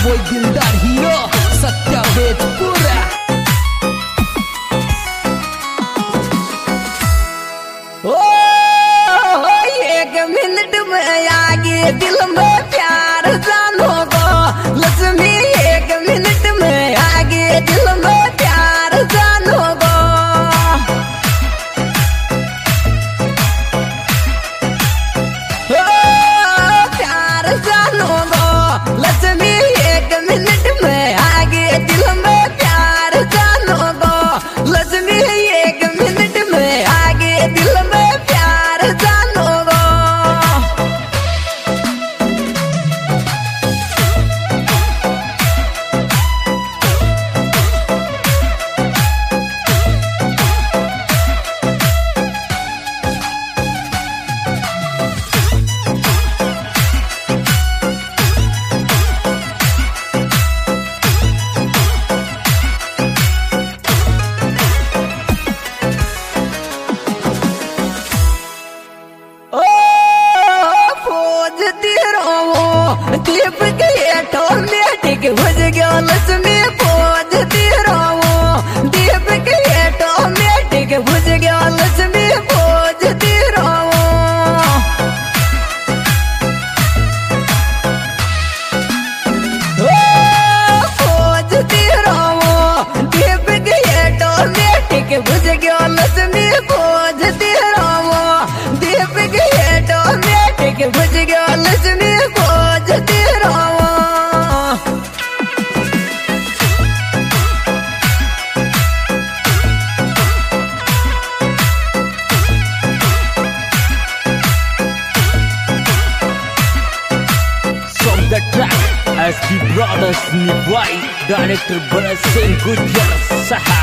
boy Dildar Hero Satya Vedpura। एक minute में आगे दिल में प्यार जानोगो लक्ष्मी, एक मिनट में आगे दिल में प्यार जानोगो। प्यार जानोगो लक्ष्मी, एक मिनट में आगे दिल में प्यार जानोगो लक्ष्मी, एक मिनट में आगे दिल में प्यार जानोगो। दीप के ऑटोमेटिक भज गया लक्ष्मी, पोजती रहो दीप के ऑटोमेटिक भज गया लक्ष्मी, पोजती रहो। पोजती रहो दीप के ऑटोमेटिक भज गया लक्ष्मी, पोजती रहो दीप के ऑटोमेटिक भज गया लक्ष्मी, पोजती रहो। From the track SD Brothers Nibai, Director Bharat Singh Gujjar Saha।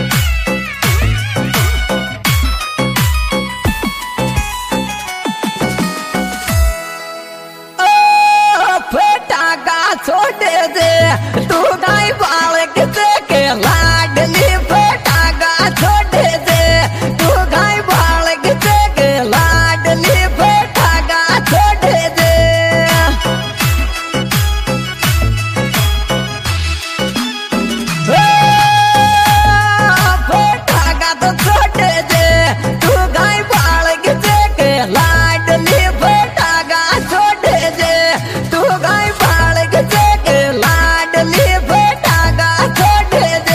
छोटे दे तू गाय बालक के लाडली, फटाका छोटे दे तू गाय बालक के लाडली, फटाका छोटे दे। फटाका तो छोटे दे तू गाय बालक के लाडली, फटाका छोटे दे तू गाय लाडली, फटाका छोटे दे।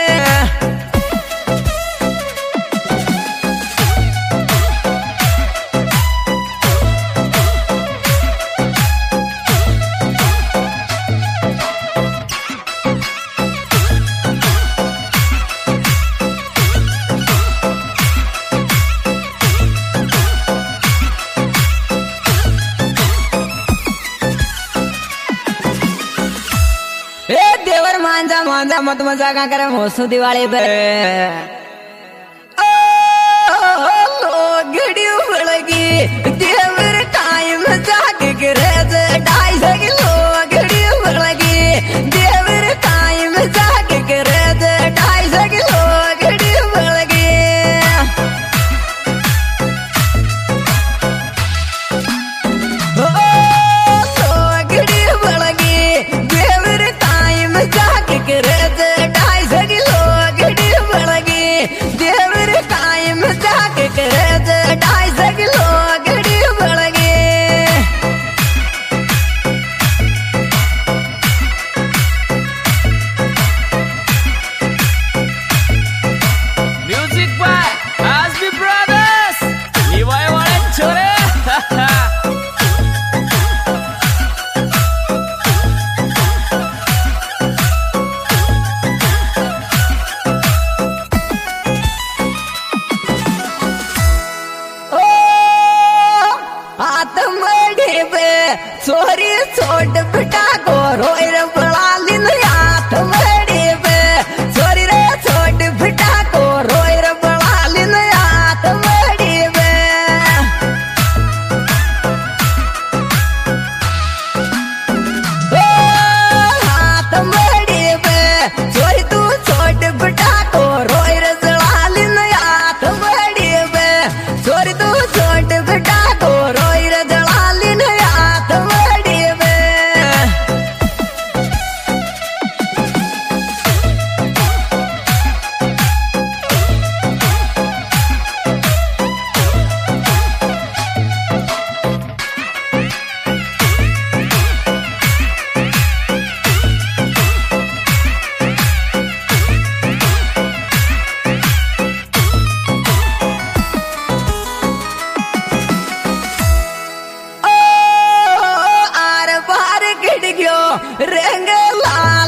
देवर मांझा मांझा मत मजा का करे मोसू दिवाली पे घड़ी उड़गी देवर टाइम जाके गिरे ढाई सगी लो घड़ी उड़गी देवर टाइम जाके गिरे ढाई सगी लो घड़ी उड़गी। जाके करे ढाई सगी लोग घड़ी बढ़गी देवर टाइम जाके करे ढाई सगी लोग घड़ी बढ़गी। Music by SD Brothers Nibai वाले छोरे। छोरी छोट बेटा को रोई रे बड़ाली न हाथ मड़ी पे, छोरी रे छोट बेटा को रोई रे बड़ाली न हाथ मड़ी पे। हाथ मड़ी पे छोरी तू छोट बेटा को रोई रे बड़ाली न हाथ मड़ी पे, छोरी तू छोट बेटा को रोई रे बड़ाली न हाथ मड़ी पे।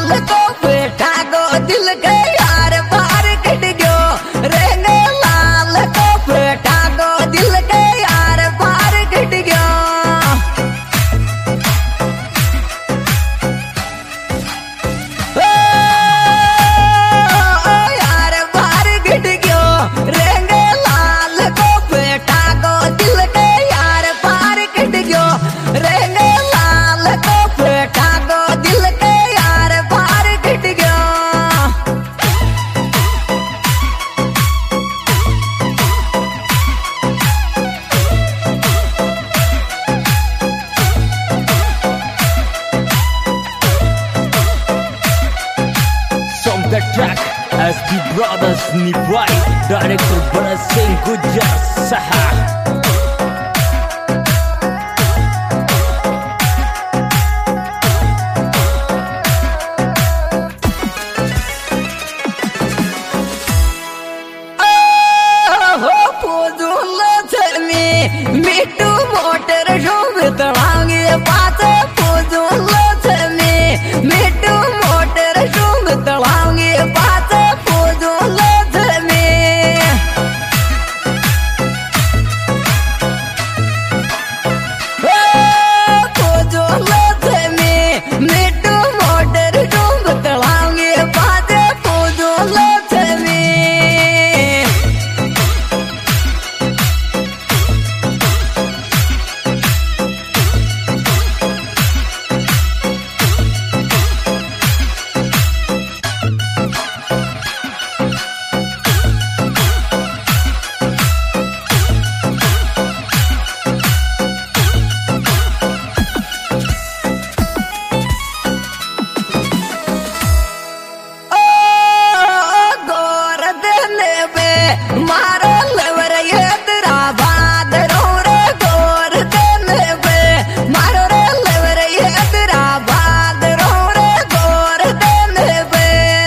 लाल को बेटा को दिल के यार पार कट गयो रंग लाल को बेटा को दिल के यार पार कट गयो The track SB Brothers Nibwai Director Bharat Singh Gujjar Saha मिट्टू मोटर शोभ तड़ांगे पास पूजूल में मिट्टू मोटर शोभ तड़ांगे पास पूजूल में पूजूल में मिट्टू मोटर शोभ तड़ांगे पास पूजूल में मारो लवर ये तेरा बाद रो रे गोर देने पे मारो रे लवर ये तेरा बाद रो रे गोर देने पे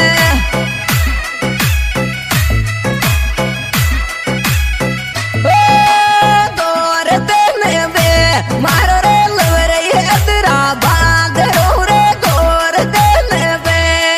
गोर देने पे मारो रे लवर ये तेरा बाद रो रे गोर देने पे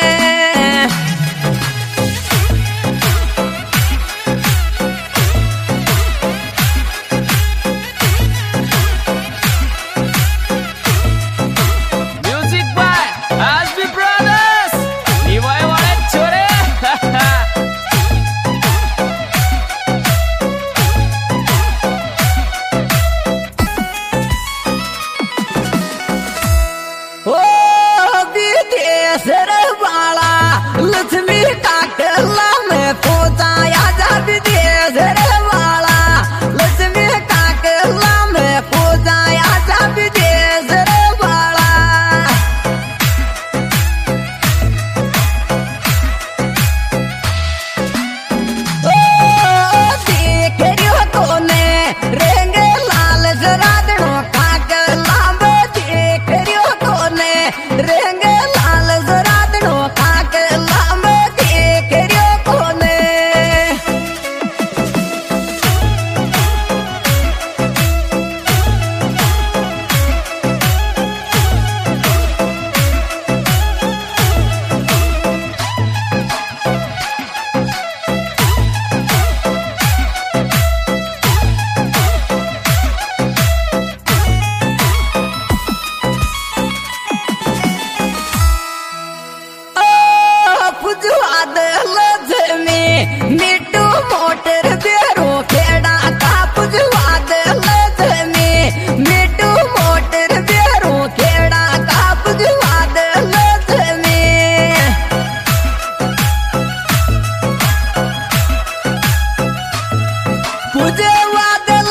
लक्ष्मी काटला में पोताया जा विदेश रे वाला लक्ष्मी काटला में पोताया जा विदेश रे वाला ओ देख रियो कोने रंग लाल जरादनो काटला में देख रियो कोने रंग लाल जरादनो काटला मिट्टू मोटर बेरो खेड़ा कापुज वादल में मिट्टू मोटर बेरो खेड़ा कापुज वादल में पूजे वादल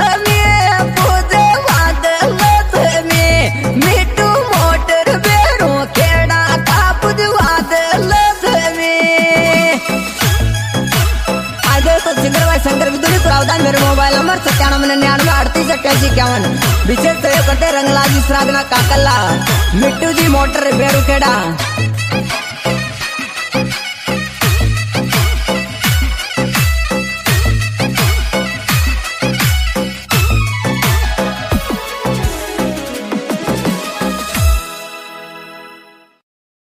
में मिट्टू मोटर बेरो खेड़ा कापुज वादल शंकर विदुरी प्रावधान मेरे मोबाइल नंबर 9799388851 विशेष सहयोग करते रंगलाजी श्रागना काकल्ला मिट्टू जी मोटर बेरू खेड़ा।